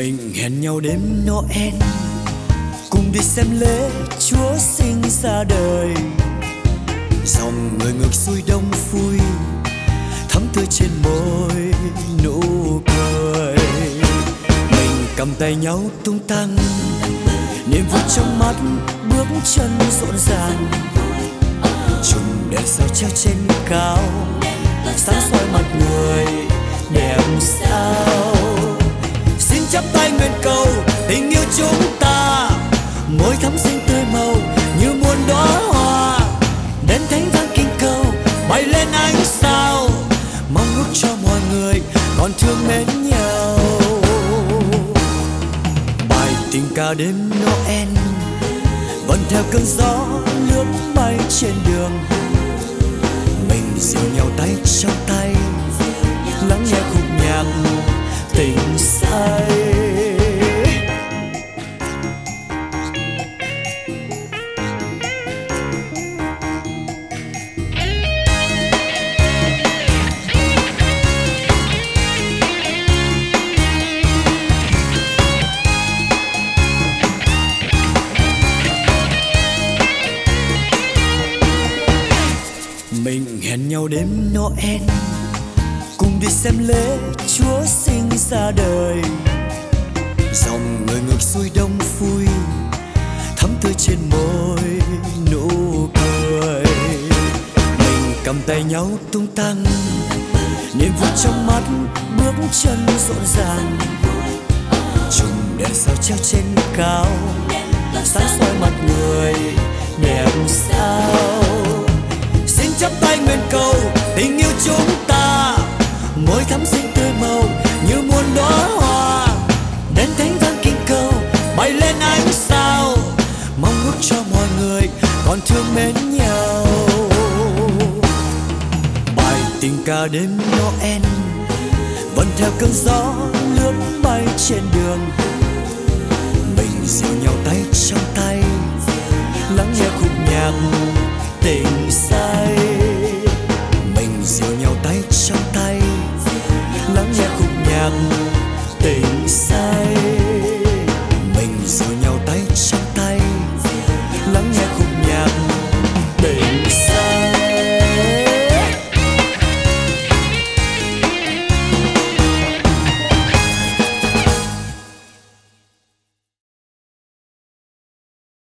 Mình hẹn nhau đêm Noel, cùng đi xem lễ Chúa sinh ra đời. Dòng người ngược xuôi đông vui, thắm tươi trên môi nụ cười. Mình cầm tay nhau tung tăng, niềm vui trong mắt, bước chân rộn ràng. Chùm đèn sao treo trên cao, sáng soi mặt người đẹp sao. Xin chắp tay nguyện cầu tình yêu chúng ta, môi thắm xinh tươi màu như muôn đóa hoa. Đến thánh vang kinh cầu bay lên ánh sao, mong ước cho mọi người còn thương mến nhau. Bài tình ca đêm Noel vẫn theo cơn gió lướt bay trên đường. Mình dìu nhau tay trong tay, lắng nghe khúc nhạc tình say. Mình hẹn nhau đêm Noel, cùng đi xem lễ Chúa sinh ra đời. Dòng người ngược xuôi đông vui, thắm tươi trên môi nụ cười. Mình cầm tay nhau tung tăng, niềm vui trong mắt, bước chân rộn ràng. Chùm đèn sao treo trên cao, sáng soi mặt người đẹp sao. Xin chắp tay nguyện cầu tình yêu chúng ta, môi thắm xinh tươi màu như muôn đóa hoa. Đến thánh vang kinh cầu bay lên ánh sao, mong ước cho mọi người còn thương mến nhau. Bài tình ca đêm Noel vẫn theo cơn gió lướt bay trên đường. Mình dìu nhau tay trong tay, lắng nghe khúc nhạc tình say. Mình dìu nhau tay trong tay, lắng nghe khúc nhạc